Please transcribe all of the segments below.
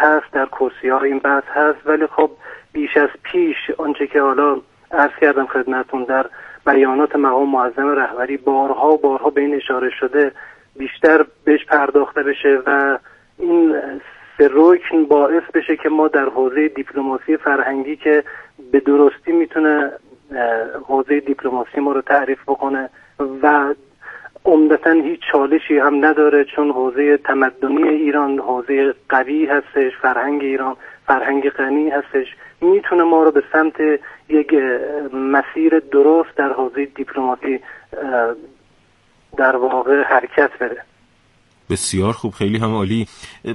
هست، در کرسی‌ها این بحث هست، ولی خب بیش از پیش آنچه که حالا عرض کردم خدمتتون در بیانات مقام معظم رهبری بارها و بارها به این اشاره شده، بیشتر بهش پرداخته بشه و این سه رکن باعث بشه که ما در حوزه دیپلماسی فرهنگی که به درستی میتونه حوزه دیپلماسی ما رو تعریف بکنه و عمدتاً هیچ چالشی هم نداره، چون حوزه تمدنی ایران حوزه قوی هستش، فرهنگ ایران فرهنگ غنی هستش، میتونه ما رو به سمت یک مسیر درست در حوزه دیپلماسی در واقع حرکت بده. بسیار خوب، خیلی هم عالی.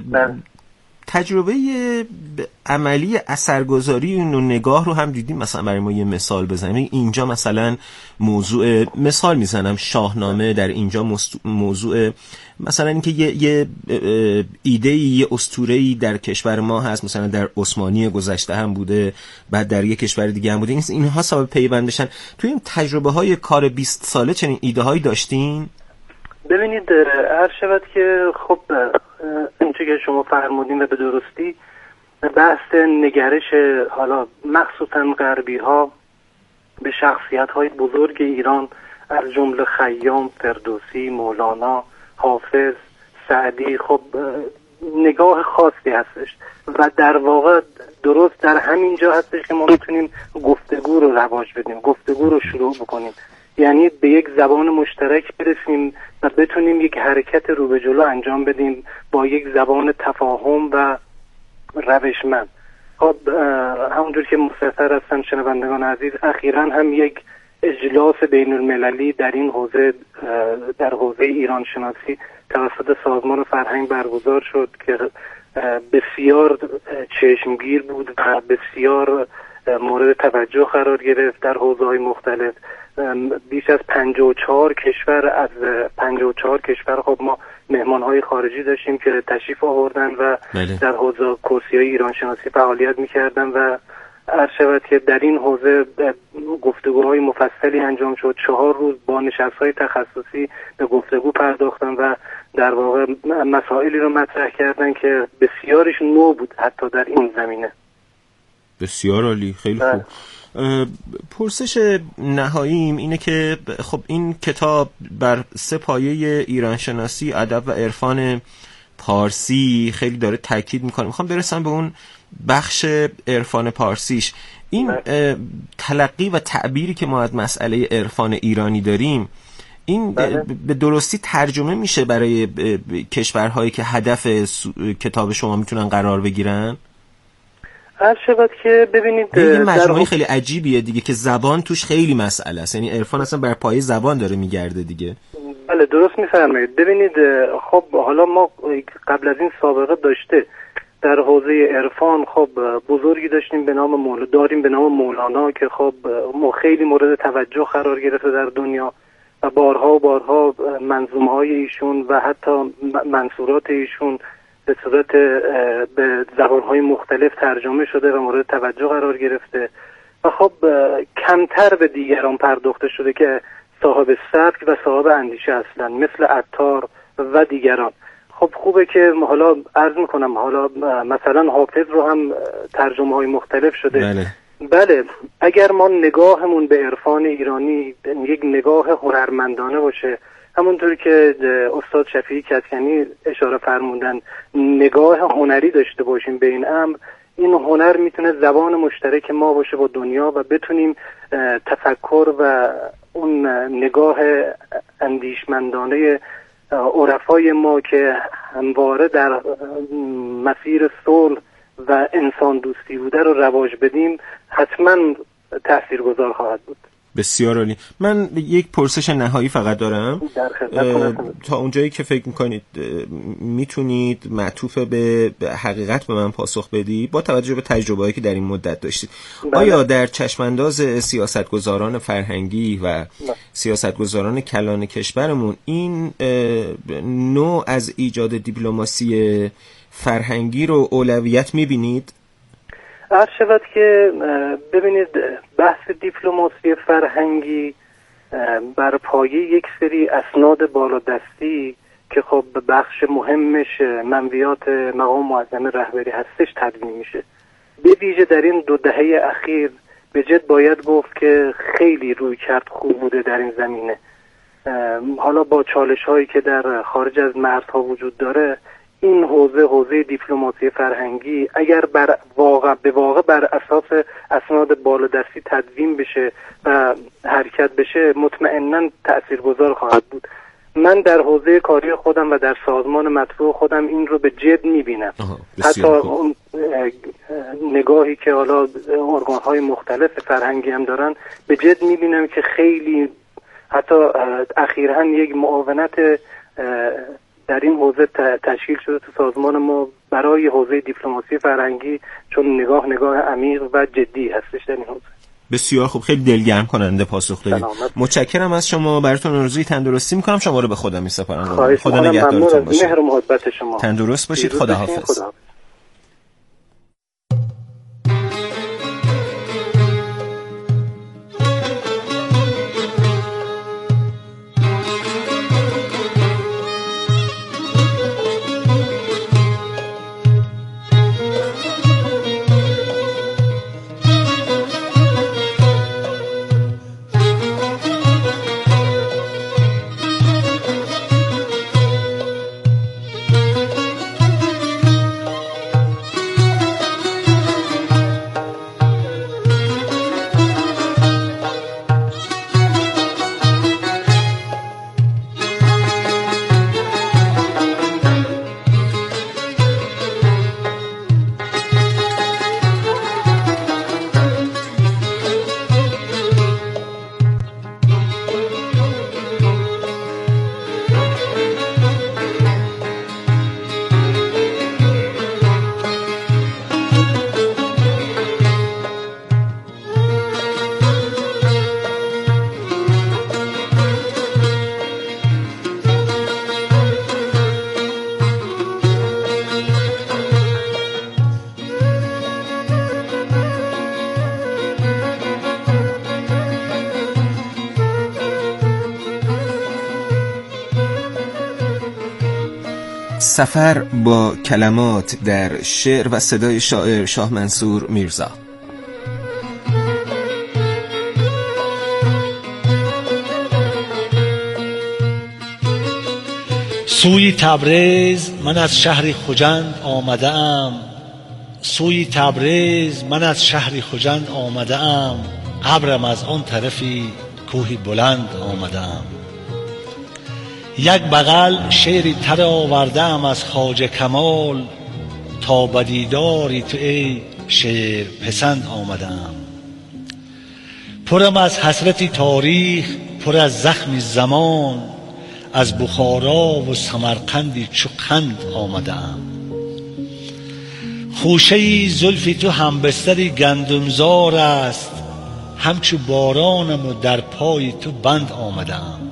تجربه عملی اثرگذاری و نگاه رو هم دیدیم. مثلا برای ما یه مثال بزنیم، اینجا مثلا موضوع مثال میزنم شاهنامه، در اینجا موضوع مثلا اینکه یه ایده‌ای، یه اسطوره‌ای در کشور ما هست، مثلا در عثمانی گذشته هم بوده، بعد در یک کشور دیگه هم بوده، اینها سبب پیوند بشن. توی این تجربه‌های کار 20 ساله چنین ایده‌هایی داشتین؟ ببینید عرض شود که خب اینچه که شما فرمودین و به درستی بحث نگرش حالا مخصوصا غربی ها به شخصیت های بزرگ ایران از جمله خیام، فردوسی، مولانا، حافظ، سعدی، خب نگاه خاصی هستش و در واقع درست در همین جا هستش که ما میتونیم گفتگو رو رواج بدیم، گفتگو رو شروع بکنیم، یعنی به یک زبان مشترک برسیم و بتونیم یک حرکت رو به جلو انجام بدیم با یک زبان تفاهم و روشمند. خب همونجور که مستحضر هستن شنوندگان عزیز، اخیراً هم یک اجلاس بین المللی در این حوزه در حوزه ایران شناسی توسط سازمان فرهنگ برگزار شد که بسیار چشمگیر بود و بسیار مورد توجه قرار گرفت. در حوزه‌های مختلف بیش از 54 کشور از 54 کشور خب ما مهمان‌های خارجی داشتیم که تشریف آوردن و در حوزه کرسی‌های ایران شناسی فعالیت می‌کردن و عرض شود که در این حوزه گفتگوهای مفصلی انجام شد. 4 روز با نشست‌های تخصصی به گفتگو پرداختن و در واقع مسائلی رو مطرح کردن که بسیارش نو بود حتی در این زمینه. بسیار عالی، خیلی خوب. پرسش نهاییم اینه که خب این کتاب بر 3 پایه ایران شناسی، ادب و عرفان پارسی خیلی داره تاکید میکنه. میخوام برسم به اون بخش عرفان پارسیش. این تلقی و تعبیری که ما از مسئله عرفان ایرانی داریم، این به درستی ترجمه میشه برای کشورهایی که هدف کتاب شما میتونن قرار بگیرن؟ هر شود که ببینید یه مجموعه خیلی عجیبیه دیگه که زبان توش خیلی مسئله است، یعنی عرفان اصلا بر پایه زبان داره میگرده دیگه. بله درست میفرمایید. ببینید خب حالا ما قبل از این سابقه داشته در حوزه عرفان خب بزرگی داشتیم به نام مولانا که خب خیلی مورد توجه قرار گرفته در دنیا و بارها و بارها منظومه‌های ایشون و حتی منصورات ایشون به صورت به زبان‌های مختلف ترجمه شده و مورد توجه قرار گرفته و خب کمتر به دیگران پرداخته شده که صاحب سبک و صاحب اندیشه هستن، مثل عطار و دیگران. خب خوبه که حالا عرض میکنم حالا مثلا حافظ رو هم ترجمه های مختلف شده. بله اگر ما نگاهمون به عرفان ایرانی یک نگاه هنرمندانه باشه، همونطور که استاد شفیعی کدکنی اشاره فرمودن، نگاه هنری داشته باشیم به این امر، این هنر میتونه زبان مشترک ما باشه با دنیا و بتونیم تفکر و اون نگاه اندیشمندانه عرفای ما که همواره در مسیر صلح و انسان دوستی بوده رو رواج بدیم، حتما تاثیرگذار خواهد بود. بسیار عالی. من یک پرسش نهایی فقط دارم تا اونجایی که فکر میکنید میتونید معطوف به حقیقت به من پاسخ بدی با توجه به تجربه‌ای که در این مدت داشتید. آیا در چشمانداز سیاستگزاران فرهنگی و سیاستگزاران کلان کشورمون این نوع از ایجاد دیپلماسی فرهنگی رو اولویت میبینید؟ عرض شود که ببینید بحث دیپلماسی فرهنگی بر پایه یک سری اسناد بالادستی که خب بخش مهمش منویات مقام معظم رهبری هستش تدوین میشه. به ویژه در این 2 دهه اخیر به جد باید گفت که خیلی روی کرد خوب بوده در این زمینه. حالا با چالش هایی که در خارج از مرزها وجود داره، این حوزه دیپلماسی فرهنگی اگر به واقع بر اساس اسناد بالادستی تدوین بشه و حرکت بشه، مطمئناً تاثیرگذار خواهد بود. من در حوزه کاری خودم و در سازمان مطبوع خودم این رو به جد میبینم. حتی اون نگاهی که حالا ارگان‌های مختلف فرهنگی هم دارن، به جد میبینم که خیلی حتی اخیراً یک معاونت در این حوزه تشکیل شده تو سازمان ما برای حوزه دیپلماسی فرهنگی، چون نگاه عمیق و جدی هستش در این حوزه. بسیار خوب، خیلی دلگرم کننده پاسخ دادید. متشکرم از شما. براتون آرزوی تندرستی میکنم. شما رو به خدا میسپارم. خدا نگهدارتون باشه. مهر و محبت شما. تندرست باشید. خداحافظ. سفر با کلمات در شعر و صدای شاعر شاه منصور میرزا. سوی تبریز من از شهر خجند آمده‌ام، سوی تبریز من از شهر خجند آمده‌ام، ابرم از آن طرفی کوهی بلند آمده‌ام. یک بغل شعری تر آورده‌ام از خواجه کمال، تا به دیداری تو ای شعر پسند آمده‌ام. پرم از حسرت تاریخ، پر از زخم زمان، از بخارا و سمرقندی چو قند آمده‌ام. خوشه زلف تو هم بستری گندمزار است، همچو بارانم و در پای تو بند آمده‌ام.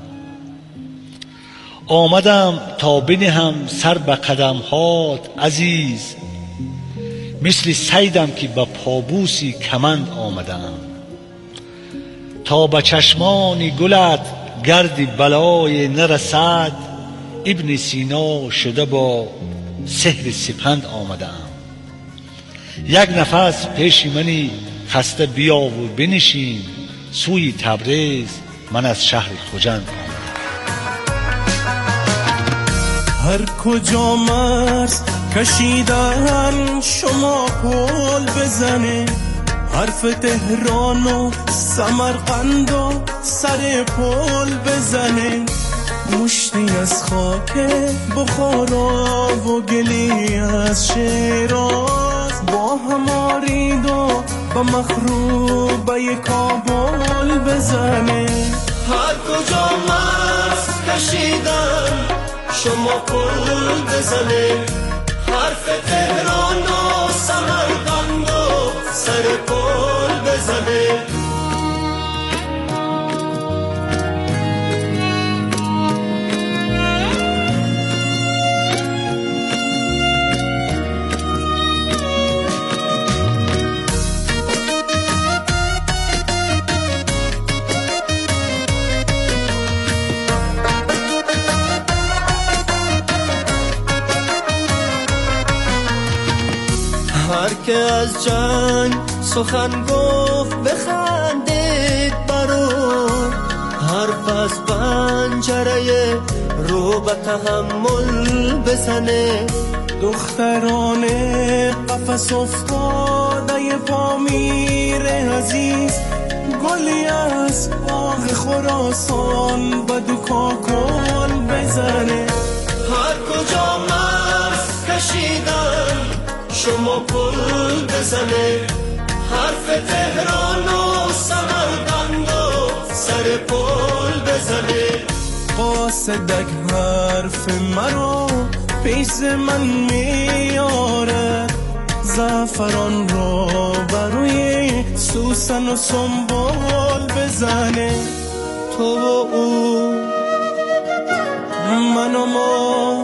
آمدم تا بنهم سر به قدم‌هات عزیز، مثل صیدم که به پابوسی کمند آمدم. تا به چشمان گلت گرد بلای نرسد، ابن سینا شده با سحر سپند آمدم. یک نفس پیش منی خسته بیا و بنشین، سوی تبریز من از شهر خجند آمدم. هر کجا مرز کشیدن شما پل بزنه، حرف تهران و سمرقند و سر پل بزنه. مشتی از خاک بخارا و گلی از شیراز، با هم آرید و با مخروبه کابل بزنه. هر کجا مرز کشیدن شما پل بزنه، حرف تهران و سمرقند و سر پل بزنه. هر که از جنگ سخن گفت بخندید برو، حرف از پنجره رو به تحمل بزنه. دختران قفس افتاده پامیر عزیز، گلی از باغ خراسان به دو کاکل بزنه. هر کجا مرز کشیدن شما پل بزنه، حرف تهران و سمرقند و سر پل بزنه. قاصدک حرف مرا پیش من میارد، زعفران را بروی سوسن و سنبول بزنه. تو و او من و ما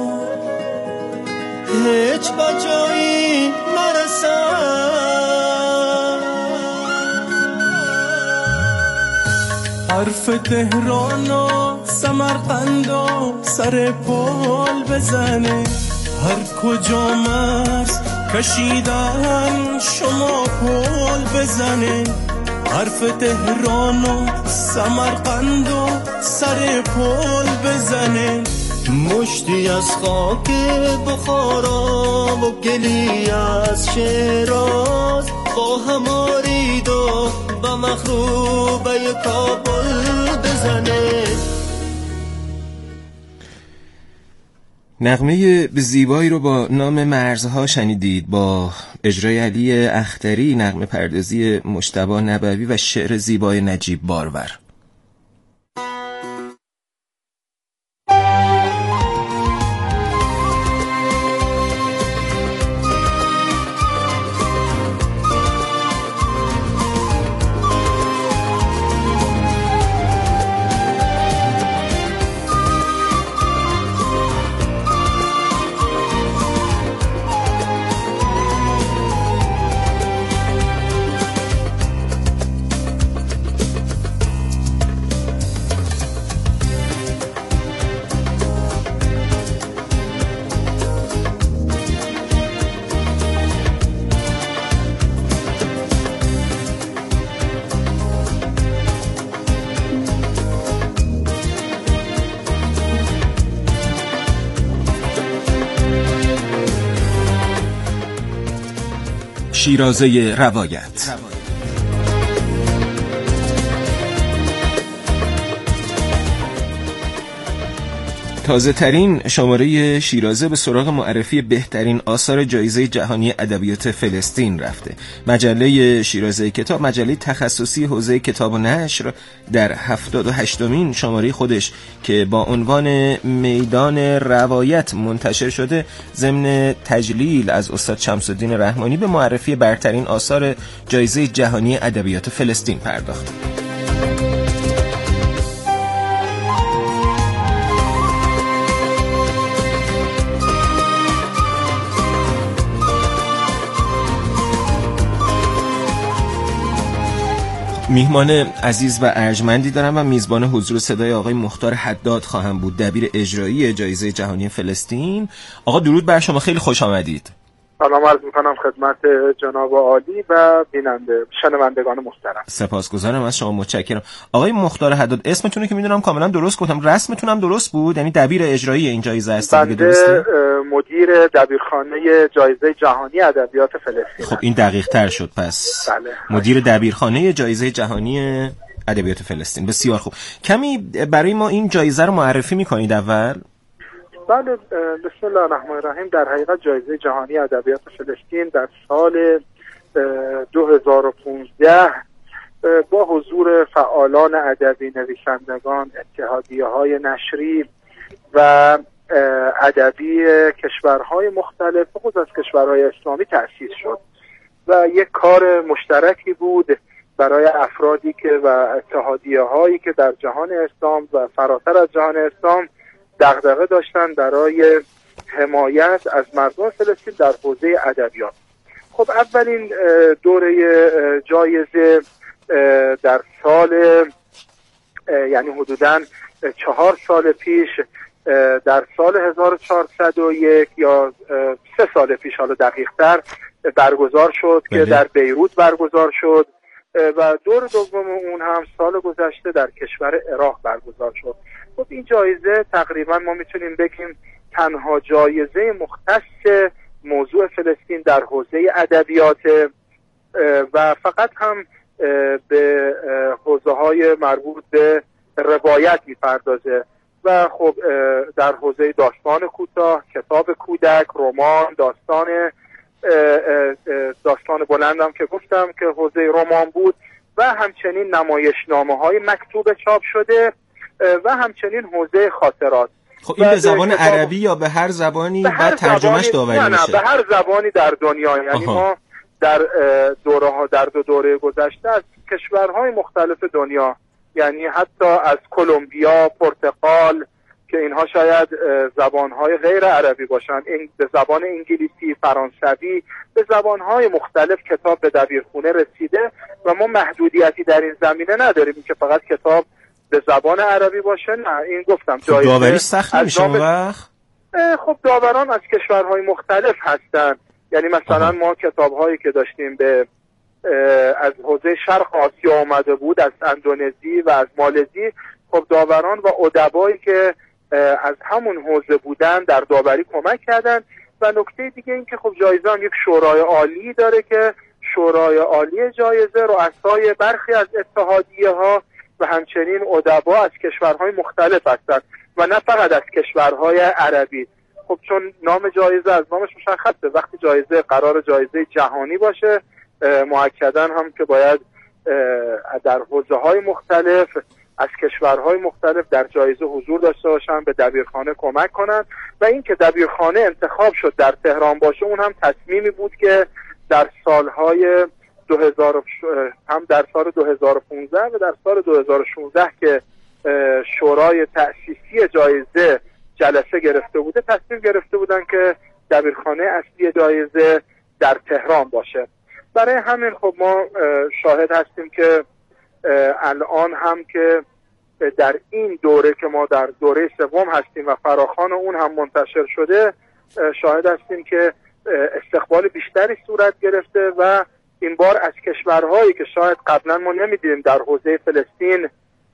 هیچ بجایی نرسن. حرف تهران و سمرقند و سر پل بزنه. هر کجا مرز کشیدن شما پل بزنه. حرف تهران و سمرقند و سر پل بزنه. مشتی از خاک بخارا و گلی از شیراز با هم آرید و به مخروبه کابل بزنه. نغمه زیبایی رو با نام مرزها شنیدید، با اجرای علی اختری، نغمه پردازی مجتبی نبوی و شعر زیبای نجیب بارور. شیرازه روایت. تازه ترین شماره شیرازه به سراغ معرفی بهترین آثار جایزه جهانی ادبیات فلسطین رفته. مجله شیرازه کتاب، مجله تخصصی حوزه کتاب و نشر، در 78مین شماره خودش که با عنوان میدان روایت منتشر شده، ضمن تجلیل از استاد شمس‌الدین رحمانی به معرفی برترین آثار جایزه جهانی ادبیات فلسطین پرداخت. میهمان عزیز و ارجمندی دارم و میزبان حضور صدای آقای مختار حداد خواهم بود، دبیر اجرایی جایزه جهانی فلسطین. آقا درود بر شما، خیلی خوش آمدید. سلام عرض میکنم خدمت جناب عالی و شنوندگان محترم. سپاسگزارم از شما، متشکرم. آقای مختار حداد، اسمتون که میدونم کاملا درست گفتم، رسمتون هم درست بود؟ یعنی دبیر اجرایی این جایزه هستید دیگه، درسته؟ مدیر دبیرخانه جایزه جهانی ادبیات فلسطین. خب این دقیق تر شد پس. بله. مدیر دبیرخانه جایزه جهانی ادبیات فلسطین. بسیار خوب. کمی برای ما این جایزه رو معرفی میکنید اول؟ بله، بسم الله الرحمن الرحیم. در حقیقت جایزه جهانی ادبیات فلسطین در سال 2015 با حضور فعالان ادبی، نویسندگان، اتحادیه‌های نشری و ادبی کشورهای مختلف بخصوص از کشورهای اسلامی تأسیس شد و یک کار مشترکی بود برای افرادی که و اتحادیه‌هایی که در جهان اسلام و فراتر از جهان اسلام دغدغه داشتن برای حمایت از مردم فلسطین در حوزه ادبیات. خب اولین دوره جایزه در سال یعنی حدوداً 4 سال پیش، در سال 1401 یا 3 سال پیش حالا دقیق‌تر، برگزار شد بله. که در بیروت برگزار شد و دور دوم اون هم سال گذشته در کشور عراق برگزار شد. خب این جایزه تقریبا ما میتونیم بگیم تنها جایزه مختص موضوع فلسطین در حوزه ادبیات و فقط هم به حوزه‌های مربوط به روایت میپردازه و خب در حوزه داستان کوتاه، کتاب کودک، رمان، داستان بلندم که گفتم که حوزه رمان بود و همچنین نمایشنامه‌های مکتوب چاپ شده و همچنین حوزه خاطرات. خب این به زبان عربی یا به هر زبانی بعد ترجمهش داوری میشه؟ نه به هر زبانی در دنیا. یعنی ما در دو دوره گذشته از کشورهای مختلف دنیا، یعنی حتی از کلمبیا، پرتغال که اینها شاید زبانهای غیر عربی باشن، به زبان انگلیسی، فرانسوی، به زبانهای مختلف کتاب به دبیرخونه رسیده و ما محدودیتی در این زمینه نداریم که فقط کتاب به زبان عربی باشه. نه، این گفتم خب داوری سخت نمیشه اون وقت؟ خب داوران از کشورهای مختلف هستن. یعنی مثلا ما کتابهایی که داشتیم از حوزه شرق آسیا آمده بود، از اندونزی و از مالزی، خب داوران و ادبایی که از همون حوزه بودن در داوری کمک کردن. و نکته دیگه این که خب جایزه هم یک شورای عالی داره که شورای عالی جایزه رؤسای برخی از اتحادیه ها و همچنین ادبا از کشورهای مختلف هستند و نه فقط از کشورهای عربی. خب چون نام جایزه از نامش مشخصه، وقتی جایزه قرار جایزه جهانی باشه مؤکداً هم که باید در حوزه‌های مختلف از کشورهای مختلف در جایزه حضور داشته باشن، به دبیرخانه کمک کنن. و این که دبیرخانه انتخاب شد در تهران باشه اون هم تصمیمی بود که در سالهای 2000 هم در سال 2015 و در سال 2016 که شورای تأسیسی جایزه جلسه گرفته بوده، تصمیم گرفته بودن که دبیرخانه اصلی جایزه در تهران باشه. برای همین خب ما شاهد هستیم که الان هم که در این دوره که ما در دوره سوم هستیم و فراخوان اون هم منتشر شده، شاهد هستیم که استقبال بیشتری صورت گرفته و این بار از کشورهایی که شاید قبلا ما نمیدیدیم در حوزه فلسطین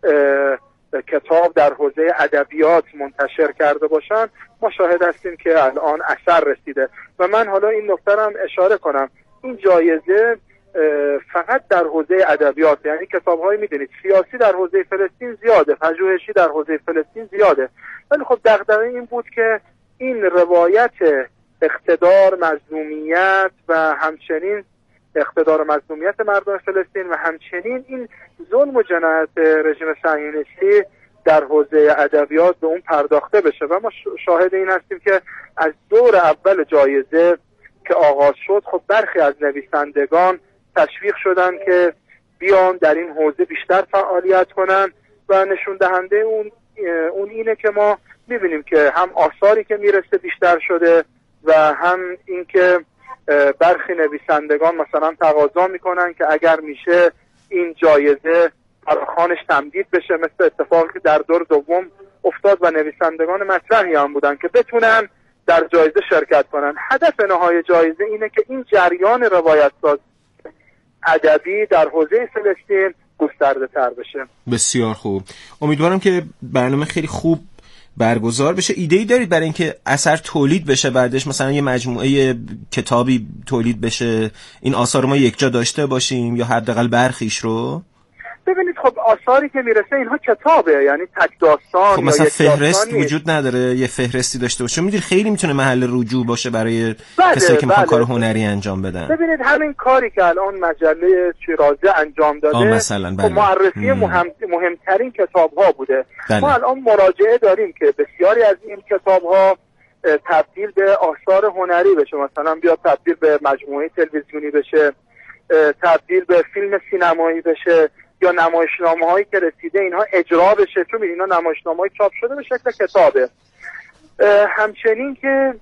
کتاب در حوزه ادبیات منتشر کرده باشن، ما شاهد هستیم که الان اثر رسیده. و من حالا این نکته هم اشاره کنم، این جایزه فقط در حوزه ادبیات، یعنی کتاب‌های میدونید سیاسی در حوزه فلسطین زیاده، پژوهشی در حوزه فلسطین زیاده، ولی خب دغدغه این بود که این روایت اقتدار، مظلومیت و همچنین اقتدار مظلومیت مردم فلسطین و همچنین این ظلم و جنایت رژیم صهیونیستی در حوزه ادبیات به اون پرداخته بشه. و ما شاهد این هستیم که از دور اول جایزه که آغاز شد، خب برخی از نویسندگان تشویق شدن که بیان در این حوزه بیشتر فعالیت کنن و نشون دهنده اون اینه که ما میبینیم که هم آثاری که میرسه بیشتر شده و هم این که برخی نویسندگان مثلا تقاضا میکنن که اگر میشه این جایزه فراخوانش تمدید بشه، مثل اتفاقی که در دور دوم افتاد و نویسندگان مطرحی هم بودن که بتونن در جایزه شرکت کنن. هدف نهایی جایزه اینه که این جریان روایت‌ساز ادبی در حوزه فلسطین گسترده تر بشه. بسیار خوب، امیدوارم که برنامه خیلی خوب برگزار بشه. ایده‌ای دارید برای اینکه اثر تولید بشه بعدش، مثلا یه مجموعه کتابی تولید بشه، این آثار ما یک جا داشته باشیم یا حداقل برخیش رو؟ ببینید خب آثاری که میرسه اینها کتابه، یعنی تک داستان. خب مثلا فهرست وجود نداره، یه فهرستی داشته باشه؟ میدونید خیلی میتونه محل رجوع باشه برای کسایی که میخوان کار هنری انجام بدن. ببینید همین کاری که الان مجله شیرازه انجام داده مثلا خب معرفی مهمترین کتاب‌ها بوده. ما الان مراجعه داریم که بسیاری از این کتاب‌ها تبدیل به آثار هنری بشه، مثلا بیاد تبدیل به مجموعه تلویزیونی بشه، تبدیل به فیلم سینمایی بشه، یا نمایشنامه‌هایی که رسیده اینها اجرا بشه، چون اینا نمایشنامه‌های چاپ شده به شکل کتابه. همچنین که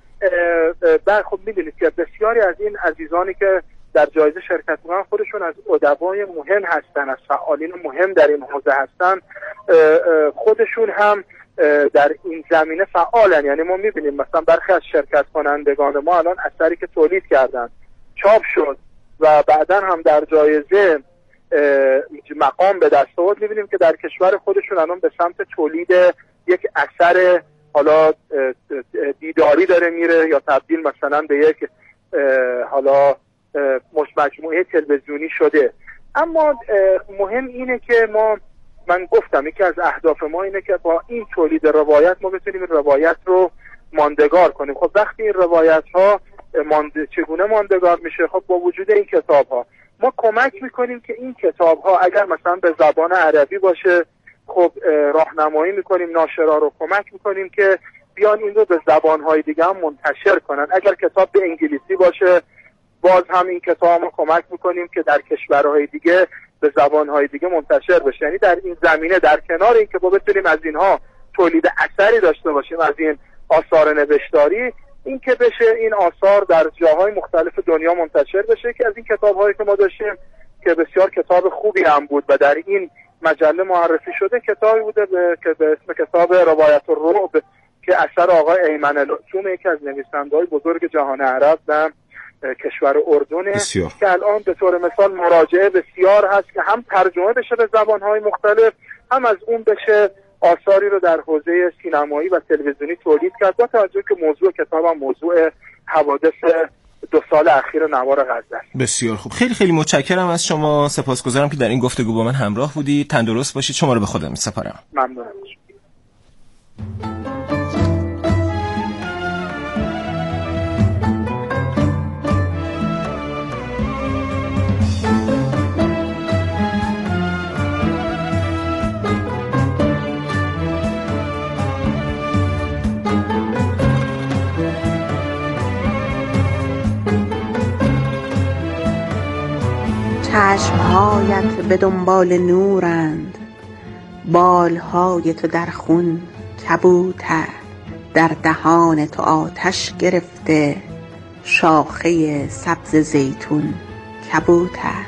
خب می‌دونید که بسیاری از این عزیزانی که در جایزه شرکت می‌کنن خودشون از ادبای مهم هستن، از فعالین مهم در این حوزه هستن، خودشون هم در این زمینه فعالن. یعنی ما می‌بینیم مثلا برخی از شرکت کنندگان ما الان اثری که تولید کردن چاپ شد و بعداً هم در جایزه مقام به دست آورد، می‌بینیم که در کشور خودشون الان به سمت تولید یک اثر حالا دیداری داره میره یا تبدیل مثلا به یک حالا مجموعه تلویزیونی شده. اما مهم اینه که من گفتم یکی از اهداف ما اینه که با این تولید روایت ما بتونیم این روایت رو ماندگار کنیم. خب وقتی این روایت ها چگونه ماندگار میشه؟ خب با وجود این کتاب ها ما کمک میکنیم که این کتاب ها اگر مثلا به زبان عربی باشه، خب راهنمایی میکنیم، ناشرا رو کمک میکنیم که بیان این رو به زبانهای دیگه هم منتشر کنن. اگر کتاب به انگلیسی باشه، باز هم این کتاب رو کمک میکنیم که در کشورهای دیگه به زبانهای دیگه منتشر بشه. یعنی در این زمینه در کنار این که ما بتونیم از اینها تولید اثری داشته باشیم، از این آثار نوشتاری، این که بشه این آثار در جاهای مختلف دنیا منتشر بشه. که از این کتاب‌هایی که ما داشتیم که بسیار کتاب خوبی هم بود و در این مجله معرفی شده، کتابی بوده که به اسم کتاب روایت الرعب که اثر آقای ایمن لطفی، یکی از نویسنده‌های بزرگ جهان عرب و کشور اردن، که الان به طور مثال مراجعه بسیار هست که هم ترجمه بشه به زبان‌های مختلف، هم از اون بشه آثاری رو در حوزه سینمایی و تلویزیونی تولید کرد، با توجه که موضوع کتابم موضوع حوادث 2 سال اخیر نوار غزه است. بسیار خوب، خیلی خیلی متشکرم از شما، سپاسگزارم که در این گفتگو با من همراه بودید. تندرست باشید. شما رو به خدا می‌سپارم. ممنونم. چشمهایت به دنبال نورند، بالهای تو در خون کبوتر، در دهان تو آتش گرفته شاخه سبز زیتون کبوتر.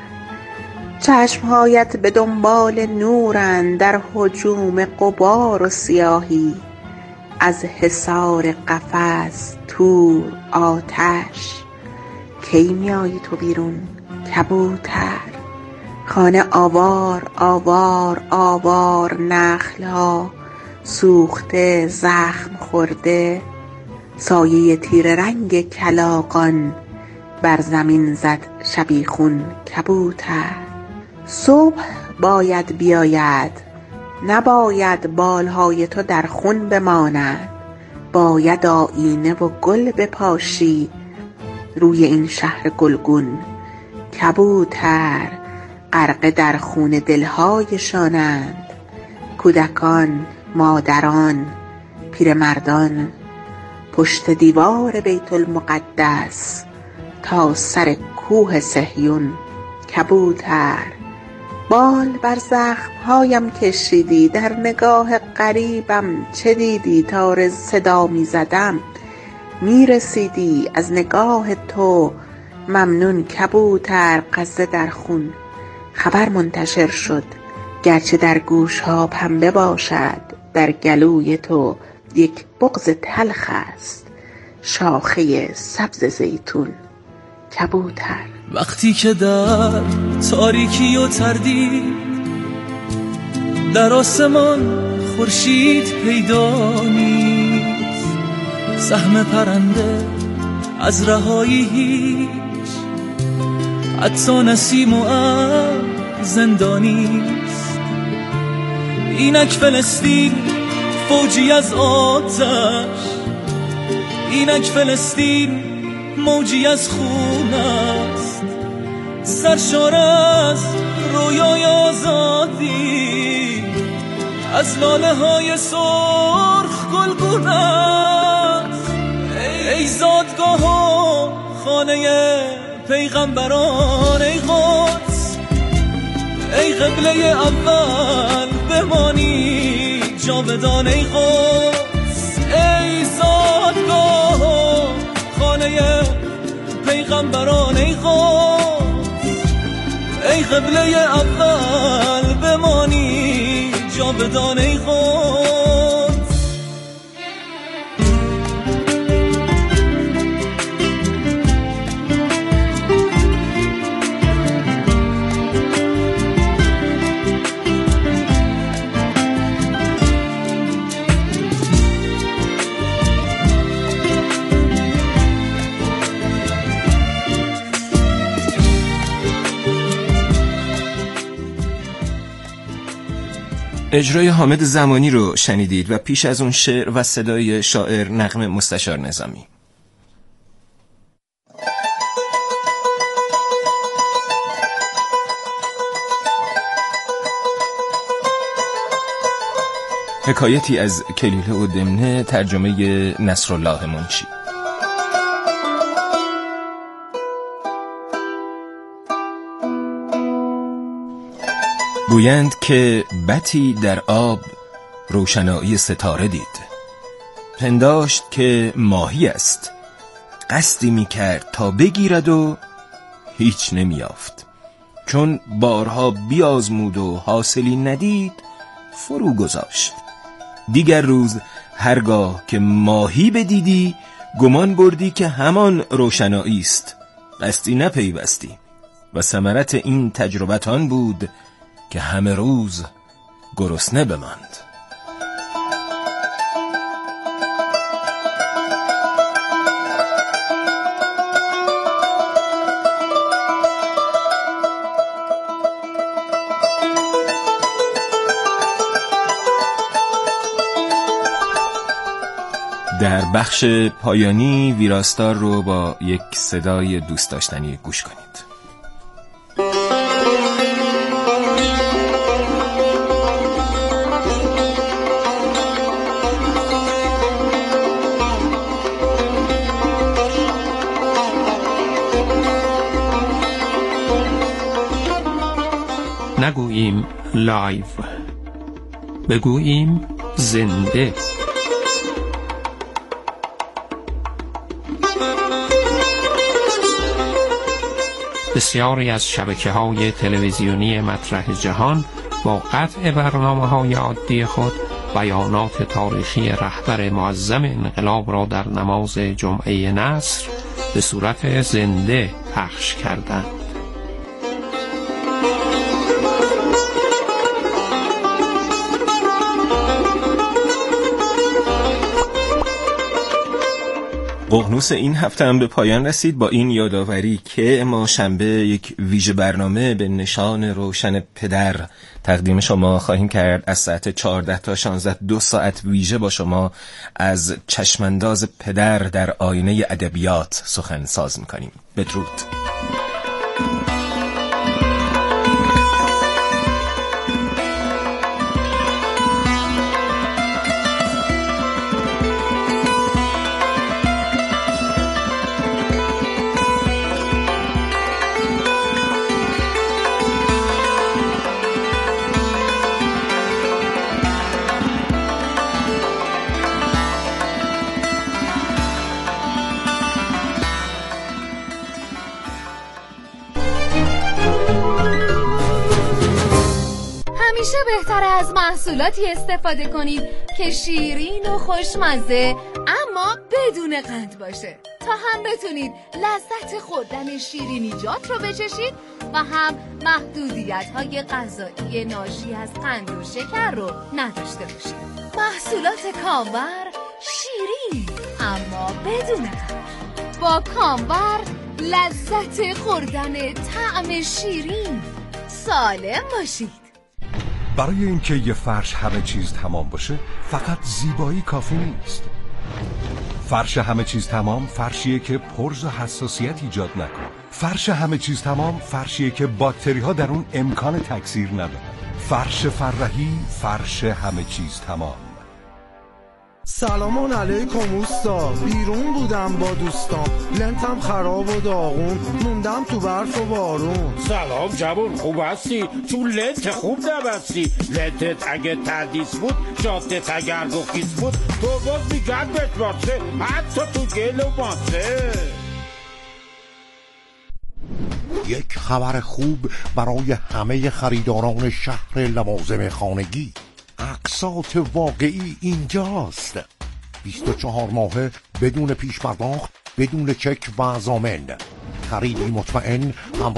چشمهایت به دنبال نورند در هجوم غبار و سیاهی، از حصار قفس تور آتش، کی میایی تو بیرون کبوتر. خانه آوار آوار آوار، نخل‌ها سوخته زخم خورده، سایه تیره رنگ کلاغان بر زمین زد شبیخون کبوتر. صبح باید بیاید، نباید بالهای تو در خون بماند، باید آینه و گل بپاشی روی این شهر گلگون کبوتر. غرقه در خون دلهایشانند، کودکان، مادران، پیرمردان، پشت دیوار بیت المقدس تا سر کوه صهیون کبوتر. بال بر زخمهایم کشیدی، در نگاه غریبم چه دیدی؟ تا صدا می زدم می رسیدی از نگاه تو ممنون کبوتر. قصه در خون خبر منتشر شد، گرچه در گوش ها پنبه باشد، در گلوی تو یک بغض تلخ است، شاخه سبز زیتون کبوتر. وقتی که در تاریکی و تردید در آسمان خورشید پیدا نیست، سهم پرنده از رهایی هیچ، حتی نسیم و زندانیست. اینک فلسطین فوجی از آتش، اینک فلسطین موجی از خون است، سرشار از رویای آزادی، از لاله های سرخ گلگون است. ای زادگاه و خانه پیغمبران، ای قدس، ای قبله اول بمانی جاودان، ای قدس، ای زادگاه و خانه پیغمبران، ای قدس، ای قبله اول بمانی جاودان، ای قدس. اجرای حامد زمانی رو شنیدید و پیش از اون شعر و صدای شاعر نغمه مستشار نظامی. حکایتی از کلیله و دمنه، ترجمه نصرالله منشی. گویند که بتی در آب روشنایی ستاره دید، پنداشت که ماهی است، قصدی می کرد تا بگیرد و هیچ نمی یافت. چون بارها بیازمود و حاصلی ندید فرو گذاشت. دیگر روز هرگاه که ماهی بدیدی گمان بردی که همان روشنایی است، قصدی نپیوستی و ثمرت این تجربتان بود که همه روز گرسنه بماند. در بخش پایانی ویراستار رو با یک صدای دوست داشتنی گوش کنید. نگوییم لایو، بگوییم زنده. بسیاری از شبکه‌های تلویزیونی مطرح جهان با قطع برنامه‌های عادی خود بیانات تاریخی رهبر معظم انقلاب را در نماز جمعه نصر به صورت زنده پخش کردند. ققنوس این هفته هم به پایان رسید با این یادآوری که ما شنبه یک ویژه برنامه به نشان روشن پدر تقدیم شما خواهیم کرد. از ساعت 14 تا 16 2 ساعت ویژه با شما از چشمانداز پدر در آینه ادبیات سخن ساز می‌کنیم. بدرود. همیشه بهتره از محصولاتی استفاده کنید که شیرین و خوشمزه اما بدون قند باشه تا هم بتونید لذت خوردن شیرینیجات رو بچشید و هم محدودیت‌های غذایی ناشی از قند و شکر رو نداشته باشید. محصولات کامور شیرین اما بدون قند. با کامور لذت خوردن طعم شیرین. سالم باشید. برای اینکه یه فرش همه چیز تمام باشه فقط زیبایی کافی نیست. فرش همه چیز تمام فرشیه که پرز و حساسیت ایجاد نکنه. فرش همه چیز تمام فرشیه که باکتری ها در اون امکان تکثیر ندارن. فرش فرحی، فرش همه چیز تمام. سلام علیکم اوستا، بیرون بودم با دوستام، لنتم خراب و داغون، موندم تو برف و بارون. سلام جوون، خوب هستی؟ چون لنت خوب نبستی. لنتت اگه تردیس بود، جادت اگر رخیص بود، تو باز میگرد بهت باسه، حتی تو گل و ماسه. یک خبر خوب برای همه خریداران شهر لوازم خانگی. اقساط واقعی اینجاست. 24 ماهه بدون پیش پرداخت، بدون چک و ضامن. خریدی مطمئن همراه